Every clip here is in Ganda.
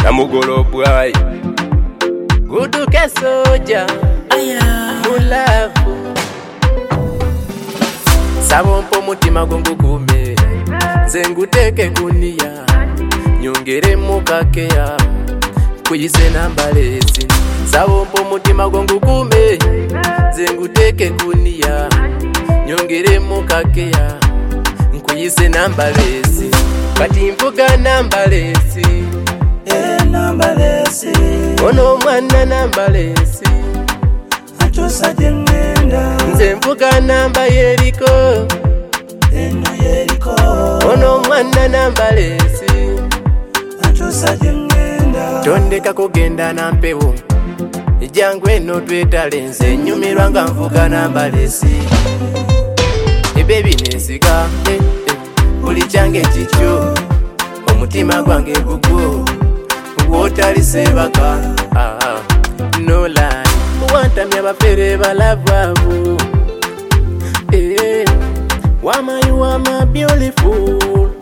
namugolobwai guduke soja mulavu sabompo mutima gongukume zenguteke kunia nyongere mukakeya kuyise nambalesi sabompo mutima gongukume zenguteke kunia nyongere mukakeya kuyise nambalesi kati mvuga nambalesi nambalesi ono mwana nambalesi achosa jengenda nze mvuga namba yeriko eno yeriko ono mwana nambalesi achosa jengenda tondeka kugenda na mpewo ijangwe eno twetale nze nyumirwa nga nvuga nambalesi ebebi nesiga buli kyange kikyo omutima gwange gugwo wotali sebaka no lie wantamya abafere balavavu wama you are my beautiful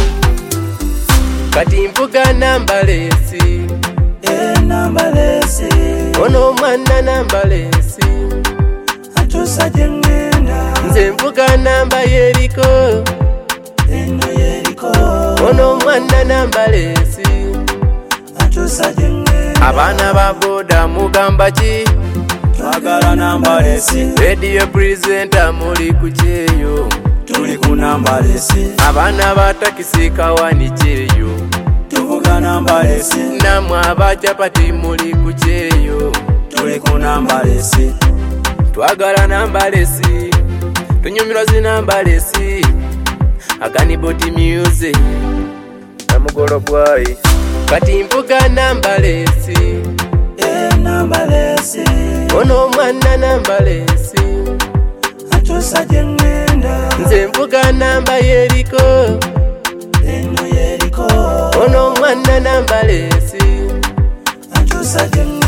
kati mvuga nambalesi nambalesi ono mwana nambalesi achosa jengenda nze mvuga namba yeriko eno yeriko ono mwana nambalesi achosa jengenda abana baboda mugamba ki twagala nambalesi radio presenter muli kucheyo tuli ku nambalesi abana batakisi kawani cheyo tuvuga nambalesi namwe abachapati muli kucheyo tuli ku nambalesi twagala nambalesi tunyumirwa zinambalesi akaniboti music namugolobwai kati mvuga nambalesi nambalesi ono mwana nambalesi achosa jengenda nze mvuga namba yeriko eno yeriko ono mwana nambalesi achosa jengenda